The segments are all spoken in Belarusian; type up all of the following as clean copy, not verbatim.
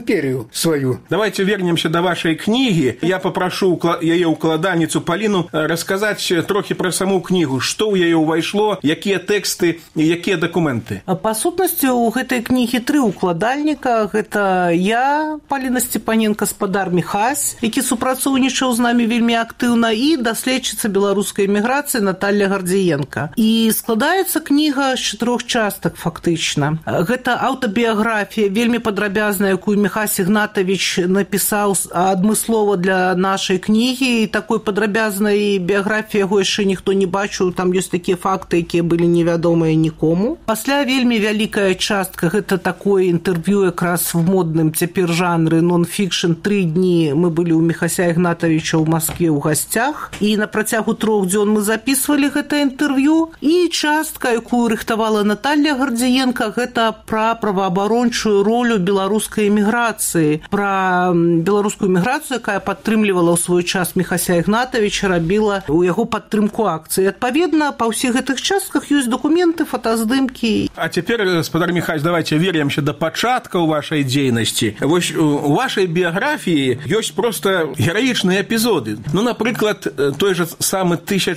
імперію сваю. Давайте вернемся до вашей книги. Я попрошу яе укладальніцу Паліну расказаць трохі пра саму кнігу. Што ў яе ўвайшло, якія тэксты і якія дакументы? Па сутнасці, у гэтай кнігі 3 укладальніка. Гэта я, Паліна Степаненко, спадар Міхась, які супрацоўнічаў з намі вельмі актыўна, і даследчыца беларускай эміграцыі Наталья Гардзіенка. І складаецца кніга з 4 частак, фактычна. Гэта аўтабіяграфія, вельмі падрабязная, якую Міхась Ігнатавіч напісаў адмыслова для нашай кнігі, і такой падрабязнай біяграфіі яго яшчэ ніхто не бачыў, там ёсць такія факты, якія былі невядомыя нікому. Пасля вельмі вялікая частка, гэта такое інтэрв'ю якраз в модным цяпер жанры нон-фікшн. 3 дні мы былі ў Міхася Ігнатавіча ў Маскве ў гасцях, і на працягу 3 дзён мы записывалі гэта інтэрв'ю. І частка, якую рыхтавала Наталья Гардзіенка, гэта пра праваабарончую ролю беларускай эміграцыі, пра беларускую эміграцыю, якая падтрымлівала ў свой час Міхася Ігнатавіча, рабіла у яго падтрымку акцыі. Адпаведна, па ўсіх гэтых частках ёсць документы, фотаздымкі. А цяпер, гаспадар Міхась, давайте вернемся до пачаткаў вашай дзейнасці. Вось у вашай біяграфіі ёсць просто гераічныя эпізоды. Ну, напрыклад, той же самы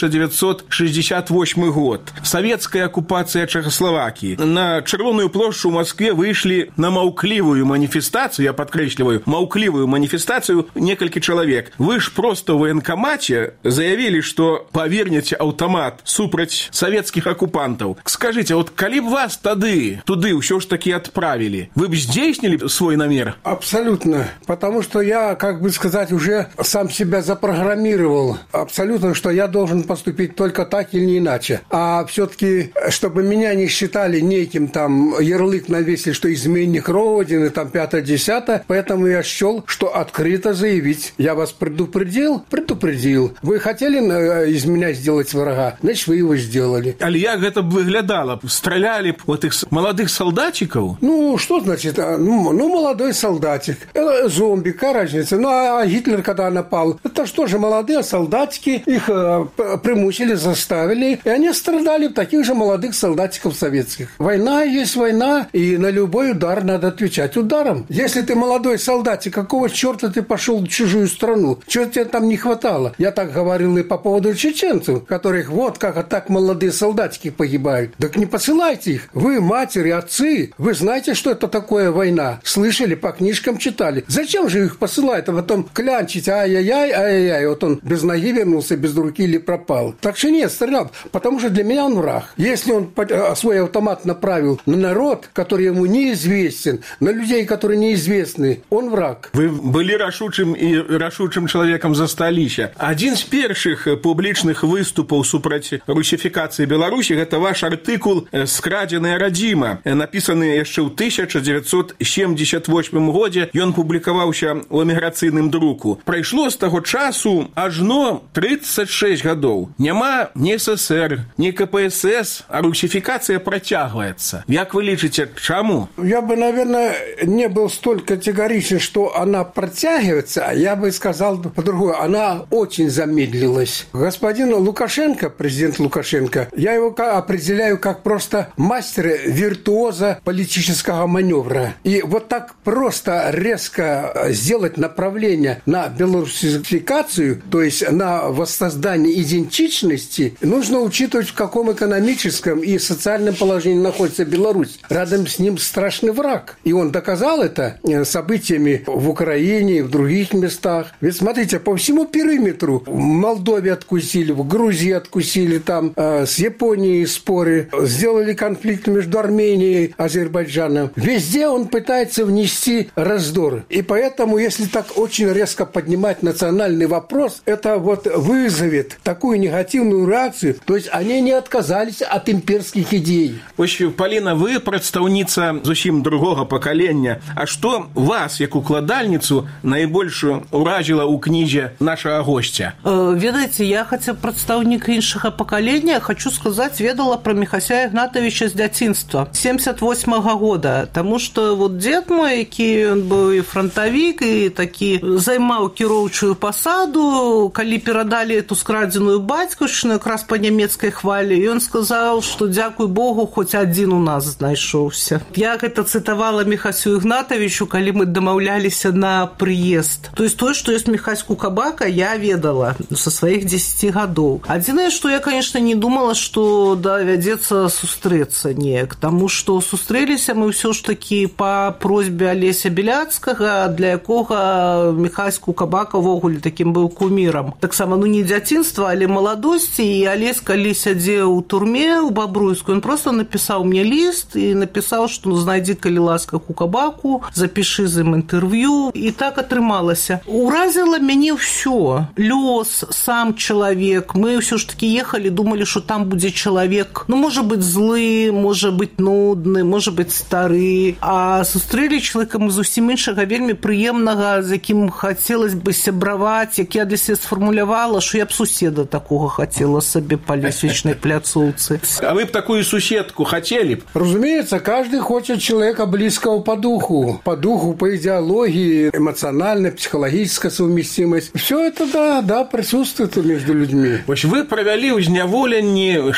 1968 год. Савецкая акупацыя Чэхаславакіі. На Чырвоную плошчу ў Маскве выйшлі на маўклівую маніфестацыю, я падкрэсліваю, маўклівую маніфестацыю некалькі чалавек. Вы ж просто ў военкамаце заявілі, што павернеце аўтамат супраць савецкіх акупантаў. Скажыце, вот калі б вас туды ўсё ж таки отправили, вы бы здійснили свой намер? Абсолютно. Потому что я, как бы сказать, уже сам себя запрограммировал. Абсолютно, что я должен поступить только так или не иначе. А все-таки, чтобы меня не считали неким там, ярлык навесили, что изменник Родины, там 5-10, поэтому я счел, что открыто заявить. Я вас предупредил? Предупредил. Вы хотели из меня сделать врага? Значит, вы его сделали. Але як гэта б выглядала? Стреляли вот их молодых солдатиков? Ну, что значит? Ну, молодой солдатик. Зомби, какая разница? Ну, а Гитлер, когда напал, это что же, молодые солдатики, их примусили, заставили, и они страдали в таких же молодых солдатиков советских. Война есть война, и на любой удар надо отвечать ударом. Если ты молодой солдатик, какого черта ты пошел в чужую страну? Чего тебе там не хватало? Я так говорил и по поводу чеченцев, которых вот как так молодые солдатики погибают. Так не посылайте их. Вы, матери, отцы, вы знаете, что это такое война? Слышали, по книжкам читали. Зачем же их посылают, а потом клянчить, ай-яй-яй, вот он без ноги вернулся, без руки или пропал. Так что нет, стрелял, потому что для меня он враг. Если он свой автомат направил на народ, который ему неизвестен, на людей, которые неизвестны, он враг. Вы были рашучым человеком за століща. Один з першых публічных выступаў супраць русифікацыі Беларусі – гэта ваш артыкул «Скрадзеная радзіма», напісаны яшчэ ў 1978 годзе. Ён публікаваўся ў эміграцыйным друку. Прайшло з таго часу ажно 36 гадоў. Няма ні СССР, ні КПСС, а русификация протягивается. Как вы лечите, чему? Я бы, наверное, не был столь категоричен, что она протягивается, а я бы сказал по-другому. Она очень замедлилась. Господин Лукашенко, президент Лукашенко, я его определяю как просто мастера-виртуоза политического маневра. И вот так просто резко сделать направление на белорусификацию, то есть на воссоздание идентичности, нужно учитывать, в каком экономическом и социальном положении находится Беларусь. Рядом с ним страшный враг. И он доказал это событиями в Украине и в других местах. Ведь смотрите, по всему периметру в Молдове откусили, в Грузии откусили, там с Японией споры, сделали конфликт между Арменией и Азербайджаном. Везде он пытается внести раздор. И поэтому, если так очень резко поднимать национальный вопрос, это вот вызовет такую негативную реакцию. То есть они не отказались от имперских идей. Паліна, вы прадстаўніца зусім другого пакалення. А што вас, як укладальніцу, найбольш уразіла ў кнізе нашага гостя? Ведаеце, я, хаця прадстаўнік іншага пакалення, хочу сказаць, ведала пра Міхася Ігнатавіча з дзяцінства 78-го года. Таму што вот дзед мой, які ён быў і фронтавік, і такі займаў кіроўчую пасаду, калі перадалі эту скрадзеную бацькаўшчыну якраз па нямецкай хвалі, ён сказаў, што дзякуй Богу, хоць адзін у нас знайшоўся. Я гэта цытавала Міхасю Ігнатавічу, еще, когда мы домовлялись на приезд. То есть то, что есть Михась Кукабака, я ведала со своих 10 годов. Одиное, что я, конечно, не думала, что доведется сустрэцца неяк, тому что сустрэліся мы все ж таки по просьбе Олеся Беляцкага, для якога Михась Кукабака ввогуле таким был кумиром. Таксама, не дзяцінства, але маладосці, і Олесь, калі сядзеў у турме у Бобруйску, он просто написал мне лист и написал, что знайди, калі ласка, Кукабаку, запиши з ім интервью, и так атрымалася. Уразило мяне все. Лёс, сам человек. Мы все ж таки ехали, думали, что там будет человек, может быть, злы, может быть, нудны, может быть, стары. А сустрэлі человека мы зусім іншага, вельмі прыемнага, з якім хотелось бы сябраваць, як я для себя сфармулявала, что я б суседа такого хотела себе по лесвічнай пляцоўцы. А вы б такую суседку хотели б? Разумеется, каждый хочет человека близкого по духу, по идеологии, эмоциональная, психологическая совместимость. Все это, да, присутствует между людьми. Вы провели ў зняволенні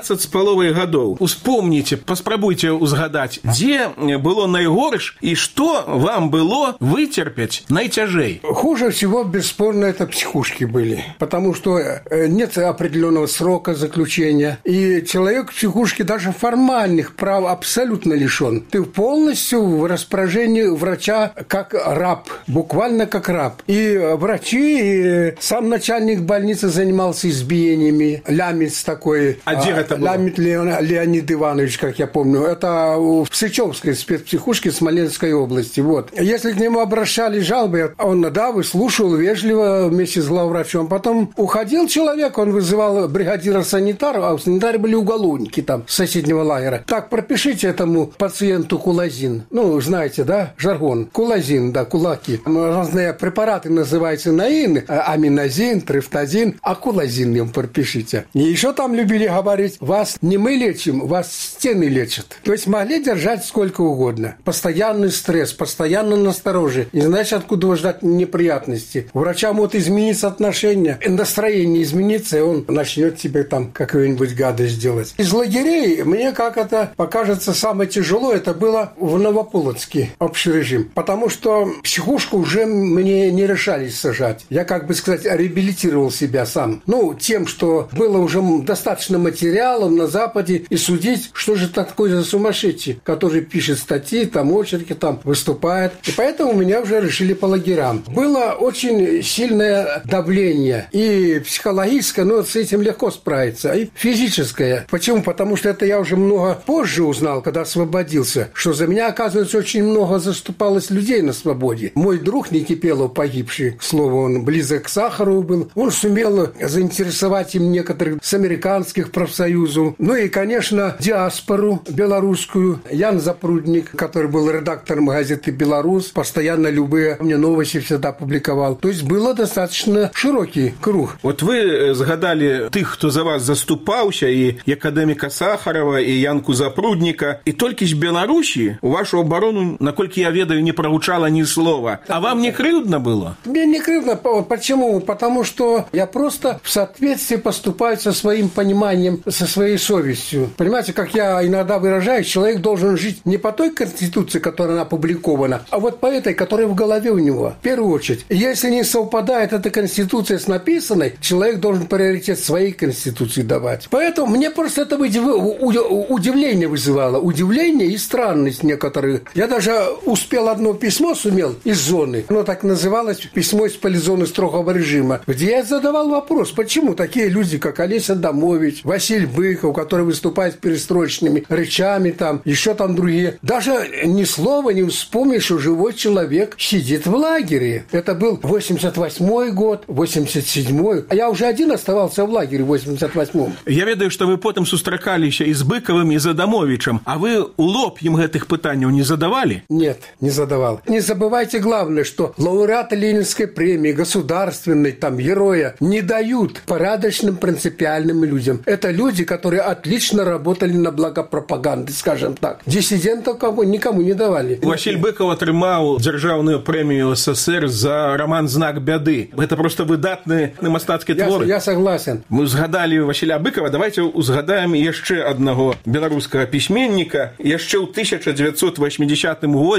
16,5 гадоў. Успомните, паспрабуйте узгадать, где было найгорш и что вам было вытерпеть найцяжэй. Хуже всего, бесспорно, это психушки были, потому что нет определенного срока заключения, и человек в психушке даже формальных прав абсолютно лишен. Ты полностью в распоряжении врача как раб, буквально как раб. И врачи, и сам начальник больницы занимался избиениями. Лямец такой. А где это было? Лямец Леонид Иванович, как я помню. Это в Сычевской спецпсихушке Смоленской области. Вот. Если к нему обращали жалобы, он, выслушивал вежливо вместе с главврачом. Потом уходил человек, он вызывал бригадира санитара, а у санитара были уголовники там с соседнего лагеря. Так, пропишите этому пациенту кулазин. Знаете, да, жаргон. Кулазин, да, кулаки. Разные препараты называются наин, аминозин, трифтазин, а кулазин им пропишите. И еще там любили говорить, вас не мы лечим, вас стены лечат. То есть могли держать сколько угодно. Постоянный стресс, постоянно настороже. Не знаешь, откуда ждать неприятности. У врача может измениться отношение, настроение изменится, и он начнет тебе там какую-нибудь гадость делать. Из лагерей, мне как это покажется, самое тяжело, это было в Новополоцке, общий режим. Потому что психушку уже мне не решались сажать. Я, реабилитировал себя сам. Тем, что было уже достаточно материалов на Западе, и судить, что же такое за сумасшедший, который пишет статьи, там очерки, там выступает. И поэтому меня уже решили по лагерям. Было очень сильное давление. И психологическое, с этим легко справиться. И физическое. Почему? Потому что это я уже много позже узнал, когда освободился, что за меня, оказывается, очень много заступалось людей на свободе. Мой друг Никипелов, погибший, к слову, он близок к Сахарову был, он сумел заинтересовать им некоторых с американских профсоюзов. И, конечно, диаспору белорусскую. Ян Запрудник, который был редактором газеты «Беларусь», постоянно любые мне новости всегда публиковал. То есть было достаточно широкий круг. Вот вы згадали тых, кто за вас заступаўся, и академика Сахарова, и Янку Запрудника, и только из Беларуси у вашу оборону, наколькі я ведаю, не прогучало ни слова. А вам не крыўдно было? Мне не крыўдно. Почему? Потому что я просто в соответствии поступаю со своим пониманием, со своей совестью. Понимаете, как я иногда выражаюсь, человек должен жить не по той конституции, которая опубликована, а вот по этой, которая в голове у него. В первую очередь. Если не совпадает эта конституция с написанной, человек должен приоритет своей конституции давать. Поэтому мне просто это удивление вызывало. Удивление и странность некоторых. Я даже успел одно письмо сумел из зоны. Оно так называлось «Письмо из полизоны строгого режима», где я задавал вопрос, почему такие люди, как Олесь Адамович, Василий Быков, который выступает с перестроечными речами, там, еще там другие, даже ни слова не вспомнишь, что живой человек сидит в лагере. Это был 88-й год, 87-й. А я уже один оставался в лагере в 88-м. Я ведаю, что вы потом сустракаліся и с Быковым, и с Адамовичем. А вы у лоб им этих пытаний не задавали? Нет, не задавал. Не забывайте главное, что лауреаты Ленинской премии, государственной, там, героя, не дают порядочным, принципиальным людям. Это люди, которые отлично работали на благо пропаганды, скажем так. Диссидентов никому не давали. Василь Быков атрымаў дзяржаўную прэмію СССР за роман «Знак бяды». Это просто выдатны мастацкія творы. Я согласен. Мы узгадали Василя Быкова, давайте узгадаем яшчэ аднаго беларускага пісьменніка. Яшчэ ў 1980 годзе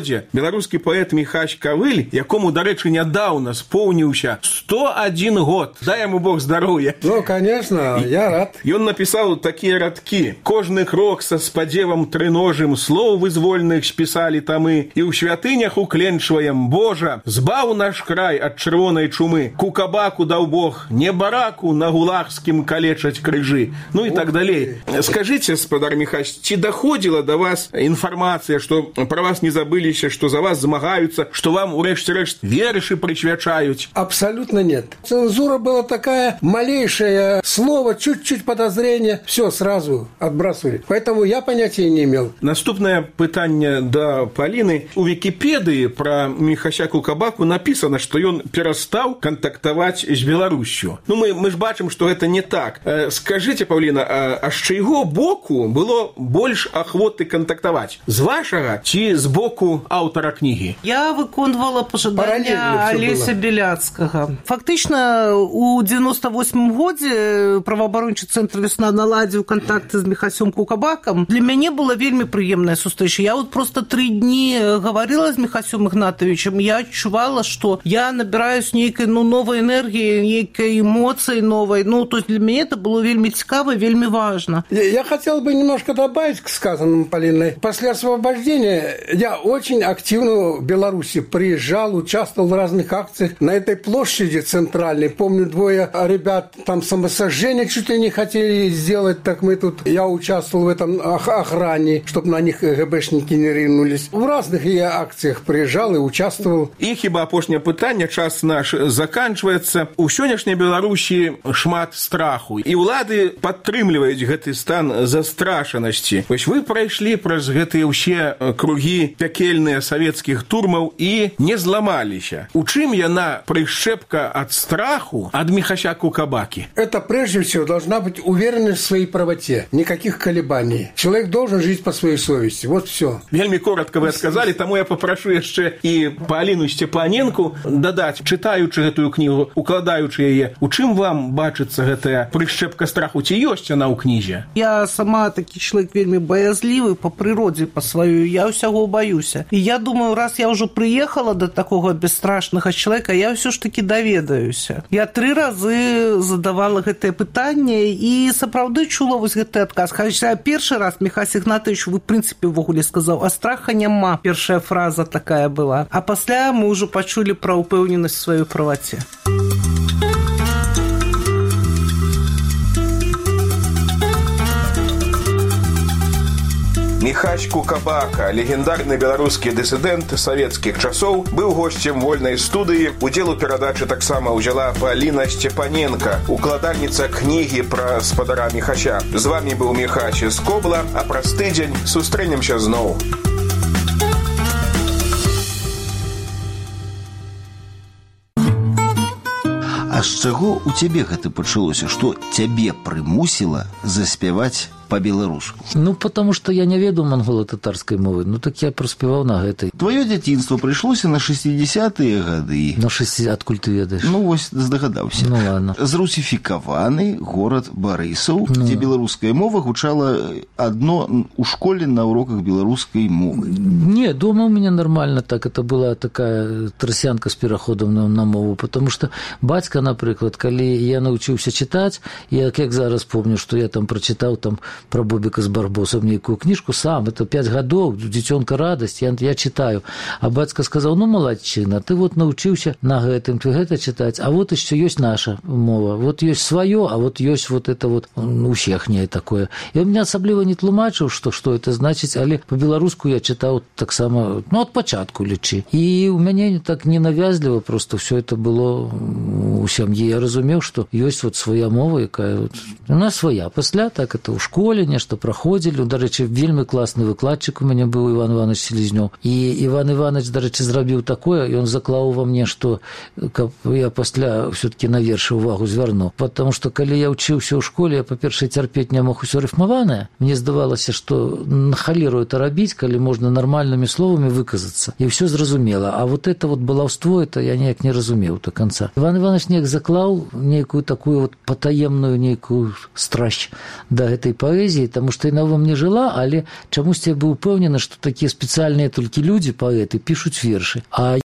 годзе беларускі паэт Міхась Кавыль, якому, дарэчы, нядаўна споўніўся 101 год. Дай яму Бог здароўя. Ну, конечно, я рад. Ён напісаў такія радкі: «Кожны крок са спадзевам трыножым, слоў вызвольных спісалі тамы, і ў святынях укленчваем, Божа, збаў наш край ад чырвонай чумы, кукабаку даў Бог, не бараку на гулагскім калечаць крыжы». Ну і так далей. Скажите, спадар Міхась, ці доходила до вас информация, что про вас не забылись, что за вас змагаются, что вам урэшце-рэшт вершы присвячают? Абсолютно нет. Цензура была такая, малейшее слово, чуть-чуть подозрение, все сразу отбрасывали. Поэтому я понятия не имел. Наступное пытанне до Палины. У Википедии про Міхася Кукабаку написано, что он перестал контактовать с Беларусью. Ну, мы ж бачим, что это не так. Скажите, Павлина, а з чайго боку было больш ахвоты контактовать? З вашага ці з боку аўтара кнігі? Я выконвала пажадання Алеся Беляцкага. Фактычна, у 98-м годзе праваабарончы цэнтр «Весна» наладзіў кантакты з Міхасём Кукабакам. Для мяне была вельмі прыемная сустрэча. Я вот просто 3 дні гаварыла з Міхасём Ігнатовичем. Я адчувала, што я набіраюсь нейкай новай энергіі, нейкай эмоцыі новай. Ну, то есть для мяне это было вельмі цікава, вельмі важно. Я хотел бы немножко добавить к сказанному Полиной. После освобождения я очень активно в Беларуси приезжал, участвовал в разных акциях. На этой площади центральной, помню, 2 ребят там самосожжение чуть ли не хотели сделать, так мы тут, я участвовал в этом охране, чтобы на них ГБшники не ринулись. В разных я акциях приезжал и участвовал. І хіба апошняе пытанне, час наш заканчваецца. У сённяшняй Беларусі шмат страху, і ўлады падтрымліваюць гэты стан застрашанасці. Вось вы прайшлі праз гэтыя ўсе кругі пякельныя савецкіх турмаў і не зламаліся. У чым яна прышчэпка ад страху ад Міхася Кукабаки? Это прежде всего должна быть уверенность в своей правоте. Никаких колебаний. Человек должен жить по своей совести. Вот все. Вельмі коротко вы сказали, таму я попрошу яшчэ і Паліну Сцепаненку дадаць, чытаючы гэтую кнігу, укладаючы яе. У чым вам бачыцца гэтая прышчэпка страху? Ці ёсць яна ў кнізе? Я сама такі чалавек вельмі баязлівы по прыродзе, по сваёй. Я ўсяго баюся. І я думаю, раз я ўжо прыехала да такога бесстрашнага чалавека, я ўсё ж такі даведаюся. Я 3 разы задавала гэтае пытанне і сапраўды чула вось гэты адказ. Хаця першы раз Міхась Ігнатович, вы, в прынцыпе, увогуле сказаў, а страха няма. Першая фраза такая была. А пасля мы ўжо пачулі пра ўпэўненасць в сваёй праваце. Міхась Кукабака, легендарны беларускі дысідэнт савецкіх часоў, быў госцем вольнай студыі. Удзел у перадачы таксама ўзяла Паліна Сцепаненка, укладальніца кнігі пра спадара Міхася. З вамі быў Міхась з Кобла, а праз тыдзень сустрэнемся зноў. А з чаго у цябе гэта пачалося, што цябе прымусіла заспяваць по-беларуску? Ну, потому что я не ведаю монголо-татарской мовы. Ну, так я проспевал на гэтай. Твоё дзяцінства прыйшлося на 60-е гады. На 60, адкуль ты ведаеш? Ну, вось здагадаўся. Ну, ладно. Зрусіфікаваны горад Барысаў, дзе беларуская мова гучала адно у школе на уроках беларускай мовы. Не, дома у меня нормально так. Это была такая трасянка с пераходом на мову, потому что бацька, напрыклад, калі я научыўся чытаць, я як зараз помню, что я там прочитал там про Бобика с Барбосом некую книжку сам, это 5 годов, дзіцёнка радость, я читаю. А бацька сказал, ну, молодчина, ты вот научился на гэтым, ты гэта читать, а вот еще есть наша мова, вот есть свое, а вот есть вот это вот у всехняе такое. И у меня особливо не тлумачыў, что это значит, але по-беларуску я читал так само, ну, от початку лічы. И у меня так ненавязливо просто все это было у сям'і. Я разумеў, что есть вот своя мова, якая вот, у нас своя. Пасля так это у школе нешта праходзілі. Дарэчы, вельмі класны выкладчык у мяне быў Іван Іванович Селезнёў. І Іван Іванович, дарэчы, зрабіў такое, ён заклаў ва мне, што каб я пасля все-таки на вершы увагу звярну. Потому что калі я ўчыўся ў школе, я, па-першае, цярпець не мог усё рыфмаванае. Мне здавалася, што на халеру это рабіць, калі можна нармальнымі словамі выказацца. І ўсё зразумела. А вот это вот балаўство, это я ніяк не разумеў до конца. Іван Іванович неяк заклаў нейкую такую вот патаемную нейкую страсть да гэтай паэзіі, таму што яна ва мне жыла, але чамусьці я быў упэўнены, што такія спецыяльныя толькі людзі, паэты, пішуць вершы. А